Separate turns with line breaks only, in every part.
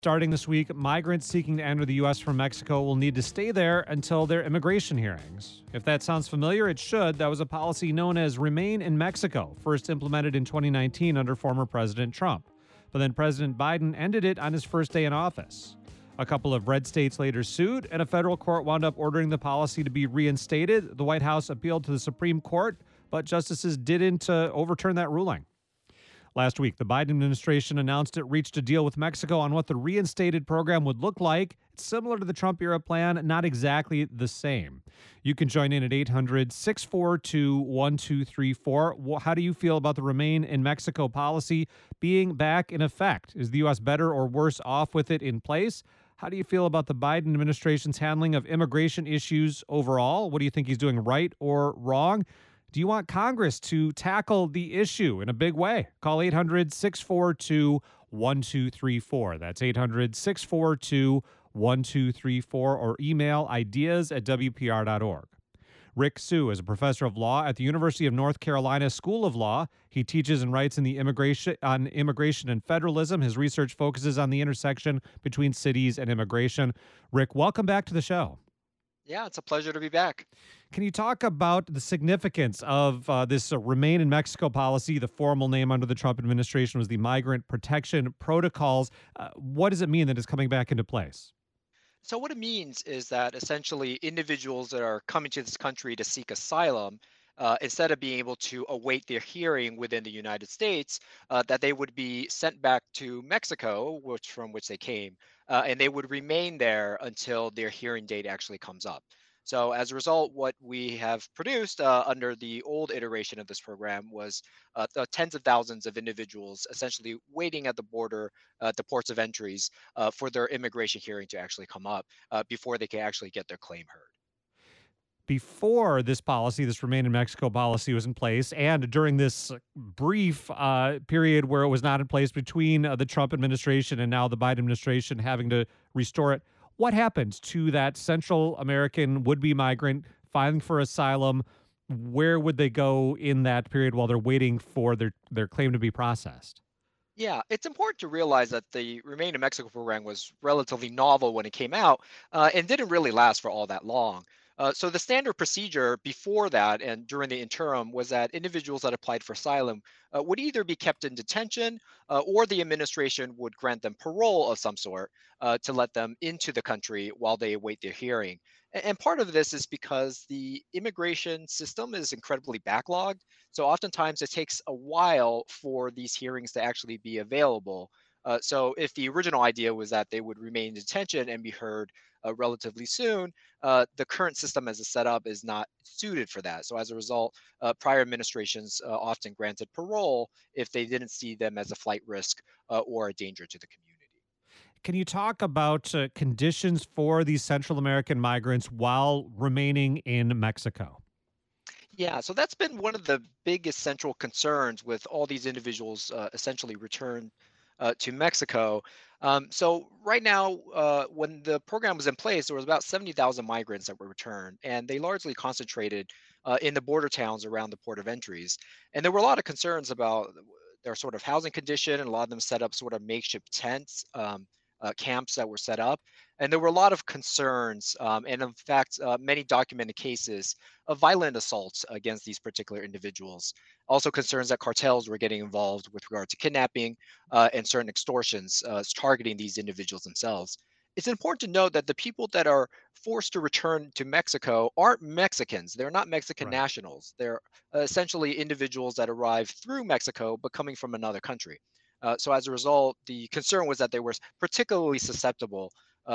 Starting this week, migrants seeking to enter the U.S. from Mexico will need to stay there until their immigration hearings. If that sounds familiar, it should. That was a policy known as Remain in Mexico, first implemented in 2019 under former President Trump. But then President Biden ended it on his first day in office. A couple of red states later sued, and a federal court wound up ordering the policy to be reinstated. The White House appealed to the Supreme Court, but justices didn't overturn that ruling. Last week, the Biden administration announced it reached a deal with Mexico on what the reinstated program would look like. It's similar to the Trump era plan, not exactly the same. You can join in at 800-642-1234. How do you feel about the Remain in Mexico policy being back in effect? Is the U.S. better or worse off with it in place? How do you feel about the Biden administration's handling of immigration issues overall? What do you think he's doing right or wrong? Do you want Congress to tackle the issue in a big way? Call 800-642-1234. That's 800-642-1234 or email ideas@wpr.org. Rick Sue is a professor of law at the University of North Carolina School of Law. He teaches and writes on immigration and federalism. His research focuses on the intersection between cities and immigration. Rick, welcome back to the show.
Yeah, it's a pleasure to be back.
Can you talk about the significance of this Remain in Mexico policy? The formal name under the Trump administration was the Migrant Protection Protocols. What does it mean that it's coming back into place?
So, what it means is that essentially individuals that are coming to this country to seek asylum, instead of being able to await their hearing within the United States, that they would be sent back to Mexico, from which they came, and they would remain there until their hearing date actually comes up. So, as a result, what we have produced under the old iteration of this program was the tens of thousands of individuals essentially waiting at the border, the ports of entries, for their immigration hearing to actually come up before they can actually get their claim heard.
Before this policy, this Remain in Mexico policy was in place, and during this brief period where it was not in place between the Trump administration and now the Biden administration having to restore it, what happens to that Central American would-be migrant filing for asylum? Where would they go in that period while they're waiting for their claim to be processed?
Yeah, it's important to realize that the Remain in Mexico program was relatively novel when it came out and didn't really last for all that long. So the standard procedure before that and during the interim was that individuals that applied for asylum would either be kept in detention or the administration would grant them parole of some sort to let them into the country while they await their hearing. And part of this is because the immigration system is incredibly backlogged. So oftentimes it takes a while for these hearings to actually be available. So if the original idea was that they would remain in detention and be heard relatively soon, the current system as it's set up is not suited for that. So as a result, prior administrations often granted parole if they didn't see them as a flight risk or a danger to the community.
Can you talk about conditions for these Central American migrants while remaining in Mexico?
Yeah, so that's been one of the biggest central concerns with all these individuals essentially returned to Mexico. So right now, when the program was in place, there was about 70,000 migrants that were returned, and they largely concentrated in the border towns around the port of entries. And there were a lot of concerns about their sort of housing condition, and a lot of them set up sort of makeshift tents. Camps that were set up. And there were a lot of concerns, and in fact, many documented cases of violent assaults against these particular individuals. Also, concerns that cartels were getting involved with regard to kidnapping and certain extortions targeting these individuals themselves. It's important to note that the people that are forced to return to Mexico aren't Mexicans. They're not Mexican
Right.
nationals. They're essentially individuals that arrive through Mexico but coming from another country. So as a result, the concern was that they were particularly susceptible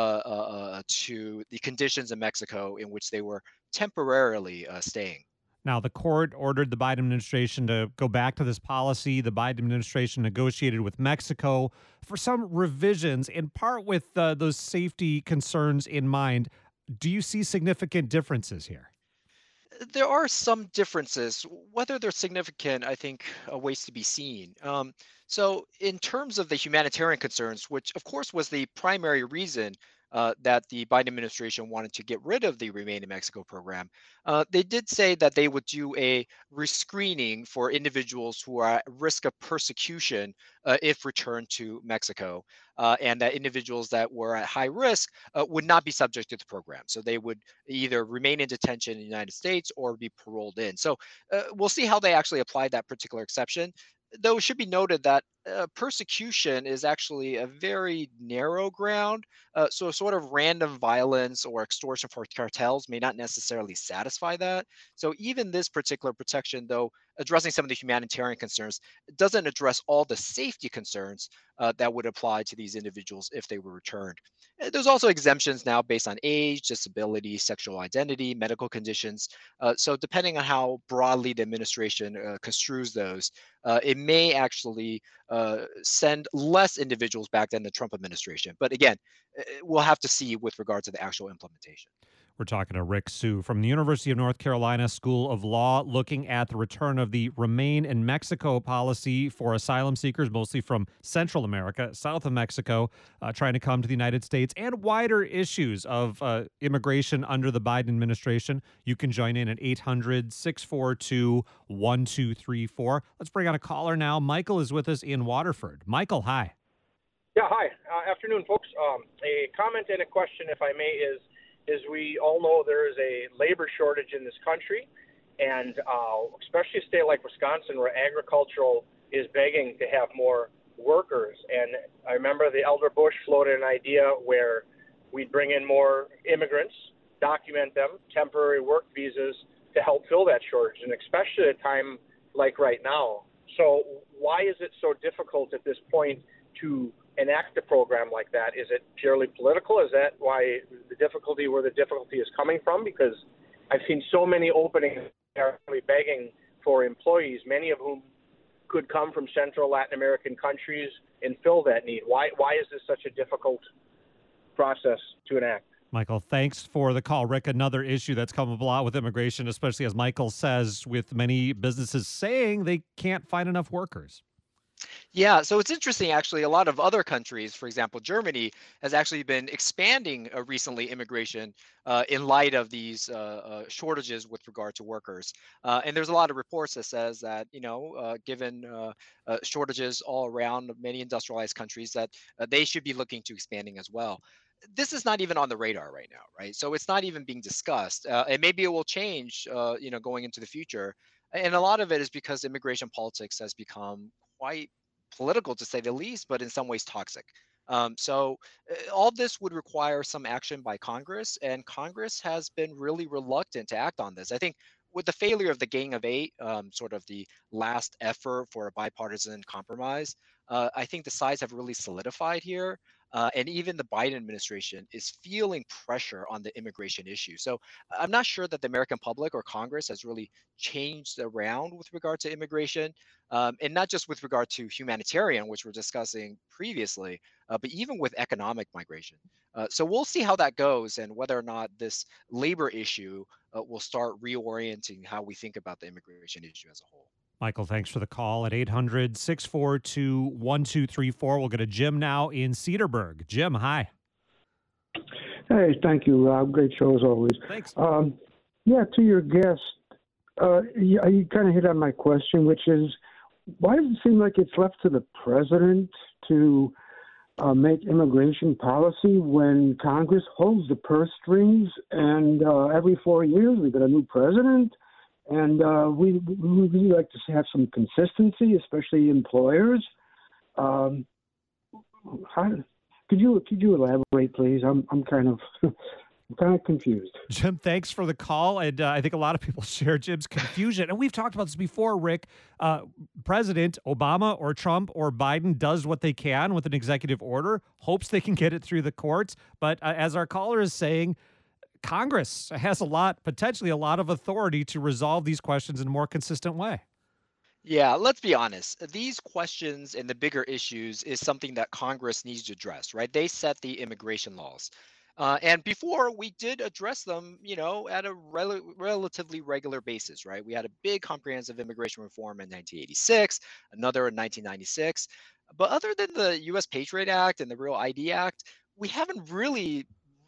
to the conditions in Mexico in which they were temporarily staying.
Now, the court ordered the Biden administration to go back to this policy. The Biden administration negotiated with Mexico for some revisions, in part with those safety concerns in mind. Do you see significant differences here?
There are some differences. Whether they're significant, I think, waits to be seen. So, in terms of the humanitarian concerns, which of course was the primary reason that the Biden administration wanted to get rid of the Remain in Mexico program, they did say that they would do a rescreening for individuals who are at risk of persecution if returned to Mexico, and that individuals that were at high risk would not be subject to the program. So they would either remain in detention in the United States or be paroled in. So we'll see how they actually apply that particular exception. Though it should be noted that persecution is actually a very narrow ground. So, sort of random violence or extortion for cartels may not necessarily satisfy that. So, even this particular protection, though addressing some of the humanitarian concerns, doesn't address all the safety concerns that would apply to these individuals if they were returned. There's also exemptions now based on age, disability, sexual identity, medical conditions. So, depending on how broadly the administration construes those, it may actually send less individuals back than the Trump administration. But again, we'll have to see with regard to the actual implementation.
We're talking to Rick Sue from the University of North Carolina School of Law, looking at the return of the Remain in Mexico policy for asylum seekers, mostly from Central America, south of Mexico, trying to come to the United States, and wider issues of immigration under the Biden administration. You can join in at 800-642-1234. Let's bring on a caller now. Michael is with us in Waterford. Michael, hi.
Yeah, hi. Afternoon, folks. A comment and a question, if I may, is we all know there is a labor shortage in this country, and especially a state like Wisconsin, where agricultural is begging to have more workers. And I remember the Elder Bush floated an idea where we'd bring in more immigrants, document them, temporary work visas to help fill that shortage, and especially at a time like right now. So why is it so difficult at this point to enact a program like that? Is it purely political? Is that why the difficulty is coming from? Because I've seen so many openings that are really begging for employees, many of whom could come from Central Latin American countries and fill that need. Why is this such a difficult process to enact?
Michael, thanks for the call. Rick, another issue that's come up a lot with immigration, especially as Michael says, with many businesses saying they can't find enough workers.
Yeah, so it's interesting actually. A lot of other countries, for example, Germany, has actually been expanding recently immigration in light of these shortages with regard to workers. And there's a lot of reports that says that given shortages all around many industrialized countries, that they should be looking to expanding as well. This is not even on the radar right now, right? So it's not even being discussed, and maybe it will change, going into the future. And a lot of it is because immigration politics has become quite political, to say the least, but in some ways toxic. All this would require some action by Congress, and Congress has been really reluctant to act on this. I think with the failure of the Gang of Eight, sort of the last effort for a bipartisan compromise, I think the sides have really solidified here. And even the Biden administration is feeling pressure on the immigration issue. So I'm not sure that the American public or Congress has really changed around with regard to immigration, and not just with regard to humanitarian, which we're discussing previously, but even with economic migration. So we'll see how that goes and whether or not this labor issue will start reorienting how we think about the immigration issue as a whole.
Michael, thanks for the call at 800-642-1234. We'll go to Jim now in Cedarburg. Jim, hi.
Hey, thank you, Rob. Great show as always.
Thanks.
Yeah, to your guest, you kind of hit on my question, which is, why does it seem like it's left to the president to make immigration policy when Congress holds the purse strings, and every 4 years we get a new president? And we really like to have some consistency, especially employers. Could you elaborate, please? I'm kind of confused.
Jim, thanks for the call. And I think a lot of people share Jim's confusion. And we've talked about this before, Rick. President Obama or Trump or Biden does what they can with an executive order, hopes they can get it through the courts. But as our caller is saying, Congress has potentially a lot of authority to resolve these questions in a more consistent way.
Yeah, let's be honest. These questions and the bigger issues is something that Congress needs to address, right? They set the immigration laws. And before we did address them, at a relatively regular basis, right? We had a big comprehensive immigration reform in 1986, another in 1996. But other than the U.S. Patriot Act and the Real ID Act, we haven't really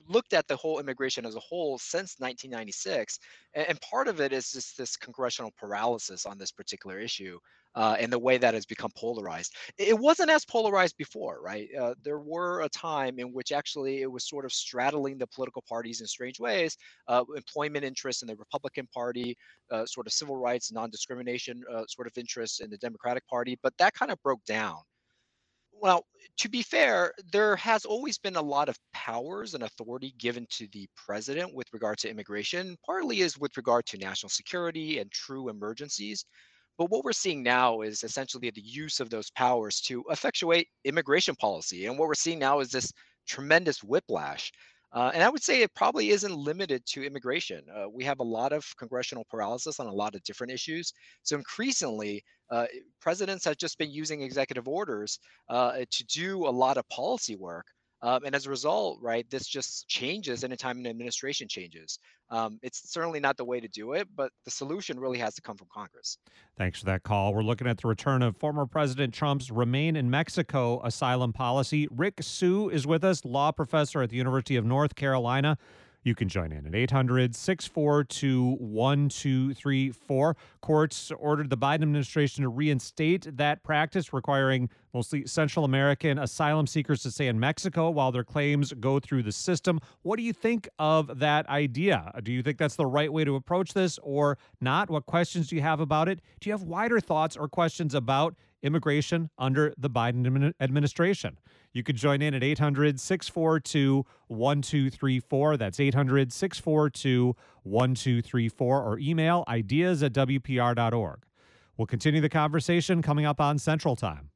looked at the whole immigration as a whole since 1996, and part of it is just this congressional paralysis on this particular issue, and the way that has become polarized. It wasn't as polarized before, right? There were a time in which actually it was sort of straddling the political parties in strange ways, employment interests in the Republican Party, sort of civil rights, non-discrimination sort of interests in the Democratic Party, but that kind of broke down. Well, to be fair, there has always been a lot of powers and authority given to the president with regard to immigration, partly is with regard to national security and true emergencies. But what we're seeing now is essentially the use of those powers to effectuate immigration policy. And what we're seeing now is this tremendous whiplash. And I would say it probably isn't limited to immigration. We have a lot of congressional paralysis on a lot of different issues. So increasingly, presidents have just been using executive orders to do a lot of policy work. And as a result, right, this just changes anytime an administration changes. It's certainly not the way to do it, but the solution really has to come from Congress.
Thanks for that call. We're looking at the return of former President Trump's Remain in Mexico asylum policy. Rick Sue is with us, law professor at the University of North Carolina. You can join in at 800-642-1234. Courts ordered the Biden administration to reinstate that practice, requiring mostly Central American asylum seekers to stay in Mexico while their claims go through the system. What do you think of that idea? Do you think that's the right way to approach this or not? What questions do you have about it? Do you have wider thoughts or questions about immigration under the Biden administration? You could join in at 800-642-1234. That's 800-642-1234, or email ideas@wpr.org. We'll continue the conversation coming up on Central Time.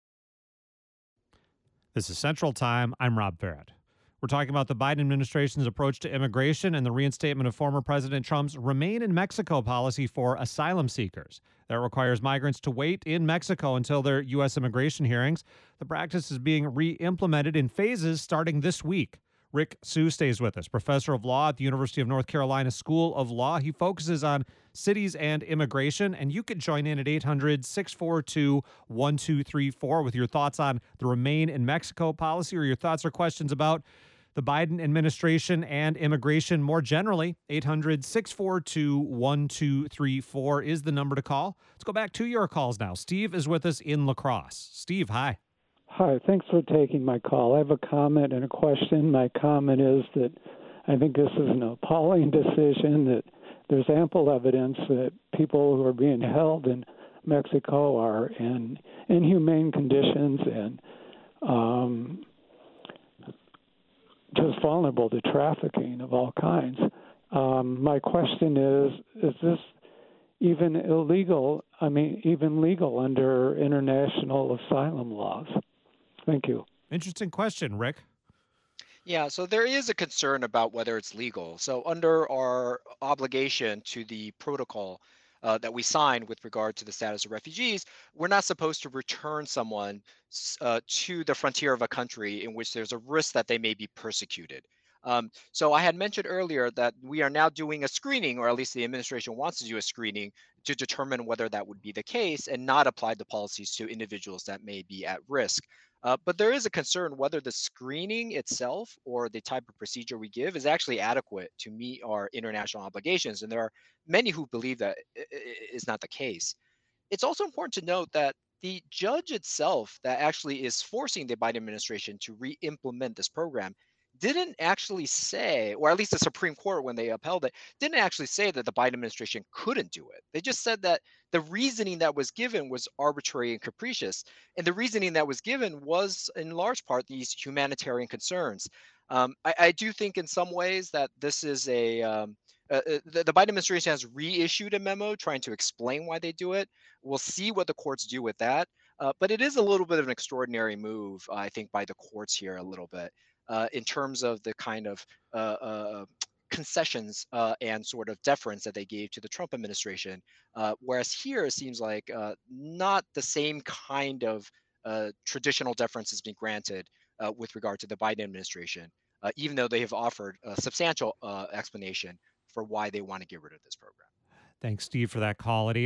This is Central Time. I'm Rob Barrett. We're talking about the Biden administration's approach to immigration and the reinstatement of former President Trump's Remain in Mexico policy for asylum seekers. That requires migrants to wait in Mexico until their U.S. immigration hearings. The practice is being re-implemented in phases starting this week. Rick Sue stays with us, professor of law at the University of North Carolina School of Law. He focuses on cities and immigration, and you can join in at 800-642-1234 with your thoughts on the Remain in Mexico policy or your thoughts or questions about the Biden administration and immigration more generally. 800-642-1234 is the number to call. Let's go back to your calls now. Steve is with us in La Crosse. Steve, hi.
Hi, thanks for taking my call. I have a comment and a question. My comment is that I think this is an appalling decision, that there's ample evidence that people who are being held in Mexico are in inhumane conditions and just vulnerable to trafficking of all kinds. My question is this even illegal, even legal under international asylum laws? Thank you.
Interesting question, Rick.
Yeah, so there is a concern about whether it's legal. So under our obligation to the protocol that we signed with regard to the status of refugees, we're not supposed to return someone to the frontier of a country in which there's a risk that they may be persecuted. So I had mentioned earlier that we are now doing a screening, or at least the administration wants to do a screening to determine whether that would be the case and not apply the policies to individuals that may be at risk. But there is a concern whether the screening itself or the type of procedure we give is actually adequate to meet our international obligations. And there are many who believe that is not the case. It's also important to note that the judge itself that actually is forcing the Biden administration to re-implement this program didn't actually say, or at least the Supreme Court, when they upheld it, didn't actually say that the Biden administration couldn't do it. They just said that the reasoning that was given was arbitrary and capricious. And the reasoning that was given was, in large part, these humanitarian concerns. I do think in some ways that this is the Biden administration has reissued a memo trying to explain why they do it. We'll see what the courts do with that. But it is a little bit of an extraordinary move, I think, by the courts here a little bit. In terms of the kind of concessions and sort of deference that they gave to the Trump administration. Whereas here, it seems like not the same kind of traditional deference is being granted with regard to the Biden administration, even though they have offered a substantial explanation for why they want to get rid of this program.
Thanks, Steve, for that call at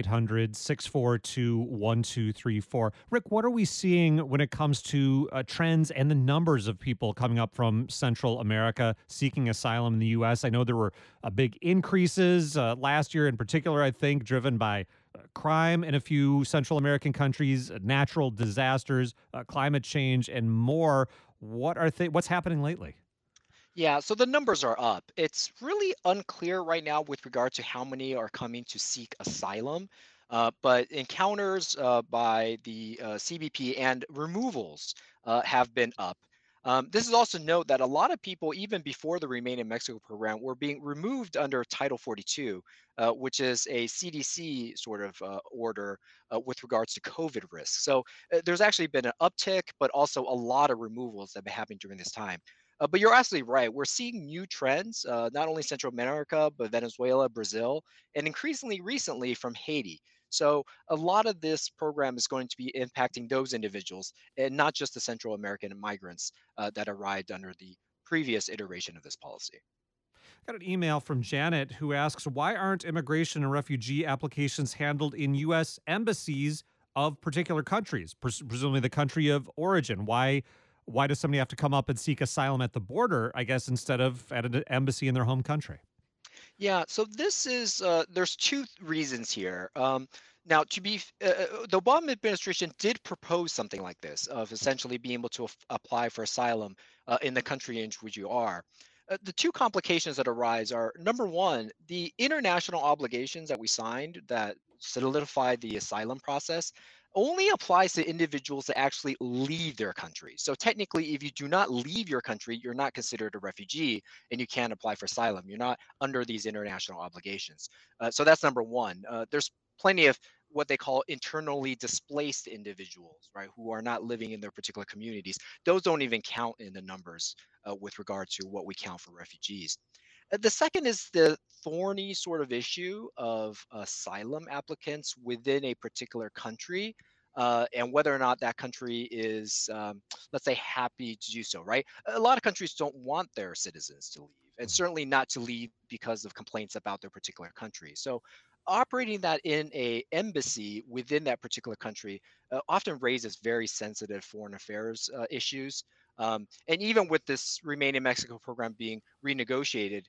800-642-1234. Rick, what are we seeing when it comes to trends and the numbers of people coming up from Central America seeking asylum in the U.S.? I know there were big increases last year in particular, I think, driven by crime in a few Central American countries, natural disasters, climate change, and more. What's happening lately?
Yeah, so the numbers are up. It's really unclear right now with regard to how many are coming to seek asylum, but encounters by the CBP and removals have been up. This is also note that a lot of people, even before the Remain in Mexico program, were being removed under Title 42, which is a CDC sort of order with regards to COVID risks. So there's actually been an uptick, but also a lot of removals that have been happening during this time. But you're absolutely right. We're seeing new trends, not only Central America, but Venezuela, Brazil, and increasingly recently from Haiti. So a lot of this program is going to be impacting those individuals and not just the Central American migrants that arrived under the previous iteration of this policy.
Got an email from Janet who asks, why aren't immigration and refugee applications handled in U.S. embassies of particular countries, presumably the country of origin? Why does somebody have to come up and seek asylum at the border, I guess, instead of at an embassy in their home country?
Yeah, so this is there's two reasons here. Now, the Obama administration did propose something like this, of essentially being able to apply for asylum in the country in which you are. The two complications that arise are, number one, the international obligations that we signed that solidify the asylum process only applies to individuals that actually leave their country. So technically, if you do not leave your country, you're not considered a refugee and you can't apply for asylum. You're not under these international obligations. So that's number one. There's plenty of what they call internally displaced individuals, right, who are not living in their particular communities. Those don't even count in the numbers with regard to what we count for refugees. The second is the thorny sort of issue of asylum applicants within a particular country. And whether or not that country is, let's say, happy to do so, right? A lot of countries don't want their citizens to leave, and certainly not to leave because of complaints about their particular country. So operating that in a embassy within that particular country often raises very sensitive foreign affairs issues. And even with this Remain in Mexico program being renegotiated,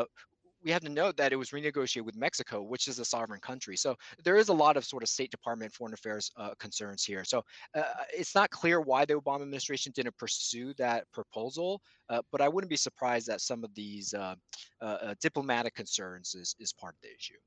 we have to note that it was renegotiated with Mexico, which is a sovereign country. So there is a lot of sort of State Department foreign affairs concerns here. So it's not clear why the Obama administration didn't pursue that proposal, but I wouldn't be surprised that some of these diplomatic concerns is part of the issue.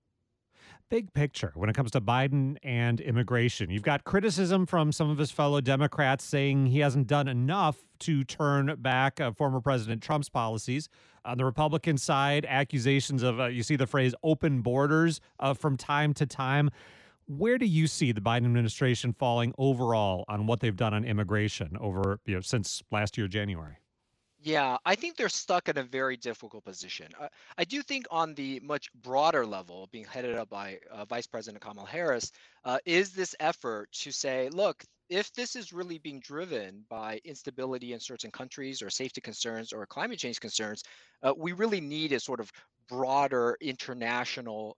Big picture when it comes to Biden and immigration. You've got criticism from some of his fellow Democrats saying he hasn't done enough to turn back former President Trump's policies. On the Republican side, accusations of, you see the phrase open borders from time to time. Where do you see the Biden administration falling overall on what they've done on immigration over, since last year, January?
Yeah, I think they're stuck in a very difficult position. I do think on the much broader level, being headed up by Vice President Kamala Harris, is this effort to say, look, if this is really being driven by instability in certain countries or safety concerns or climate change concerns, we really need a sort of broader international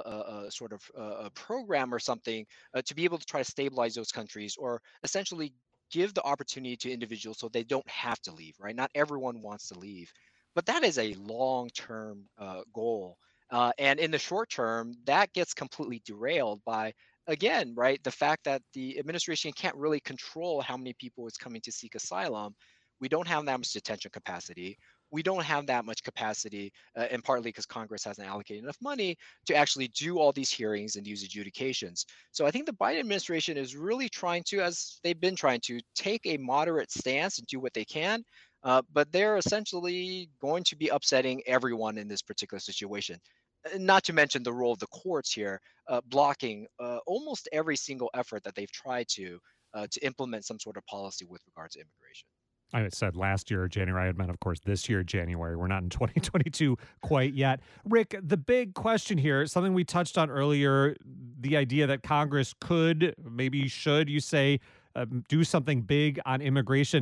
sort of program or something to be able to try to stabilize those countries or essentially give the opportunity to individuals so they don't have to leave, right? Not everyone wants to leave, but that is a long-term goal. And in the short term, that gets completely derailed by, again, right, the fact that the administration can't really control how many people is coming to seek asylum. We don't have that much detention capacity. We don't have that much capacity, and partly because Congress hasn't allocated enough money to actually do all these hearings and these adjudications. So I think the Biden administration is really trying to, as they've been trying to, take a moderate stance and do what they can, but they're essentially going to be upsetting everyone in this particular situation. Not to mention the role of the courts here, blocking almost every single effort that they've tried to implement some sort of policy with regards to immigration.
I said last year, January. I meant, of course, this year, January. We're not in 2022 quite yet. Rick, the big question here, something we touched on earlier, the idea that Congress could, maybe should, you say, do something big on immigration.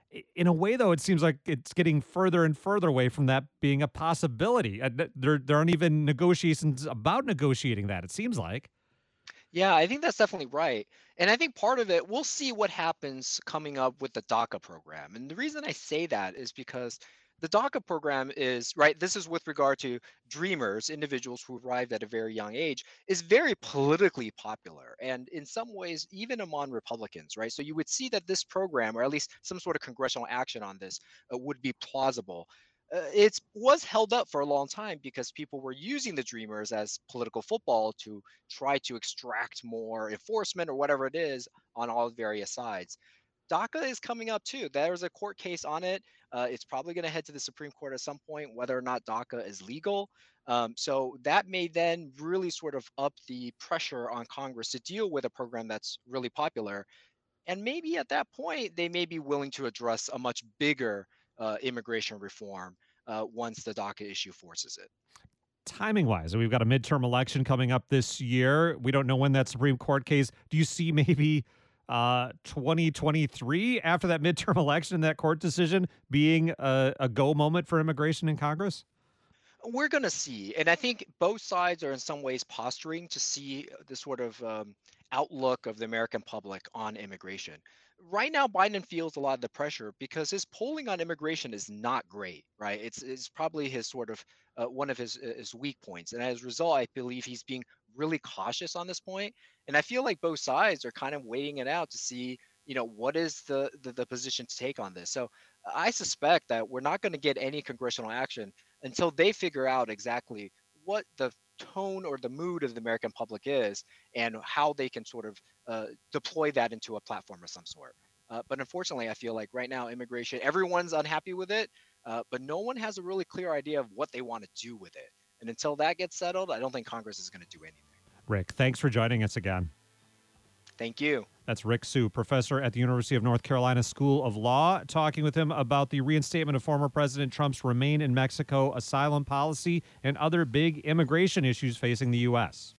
In a way, though, it seems like it's getting further and further away from that being a possibility. There aren't even negotiations about negotiating that, it seems like.
Yeah, I think that's definitely right. And I think part of it, we'll see what happens coming up with the DACA program. And the reason I say that is because the DACA program is, right, this is with regard to dreamers, individuals who arrived at a very young age, is very politically popular. And in some ways, even among Republicans, right? So you would see that this program, or at least some sort of congressional action on this, would be plausible. It was held up for a long time because people were using the Dreamers as political football to try to extract more enforcement or whatever it is on all various sides. DACA is coming up too. There's a court case on it. It's probably going to head to the Supreme Court at some point, whether or not DACA is legal. So that may then really sort of up the pressure on Congress to deal with a program that's really popular. And maybe at that point, they may be willing to address a much bigger immigration reform once the DACA issue forces it.
Timing wise, we've got a midterm election coming up this year. We don't know when that Supreme Court case. Do you see maybe 2023 after that midterm election and that court decision being a go moment for immigration in Congress?
We're going to see. And I think both sides are in some ways posturing to see the sort of outlook of the American public on immigration. Right now, Biden feels a lot of the pressure because his polling on immigration is not great, right? It's probably his sort of one of his weak points. And as a result, I believe he's being really cautious on this point. And I feel like both sides are kind of weighing it out to see, what is the position to take on this. So I suspect that we're not going to get any congressional action until they figure out exactly what the tone or the mood of the American public is and how they can sort of deploy that into a platform of some sort. But unfortunately, I feel like right now, immigration, everyone's unhappy with it, but no one has a really clear idea of what they want to do with it. And until that gets settled, I don't think Congress is going to do anything.
Rick, thanks for joining us again.
Thank you.
That's Rick Hsu, professor at the University of North Carolina School of Law, talking with him about the reinstatement of former President Trump's Remain in Mexico asylum policy and other big immigration issues facing the U.S.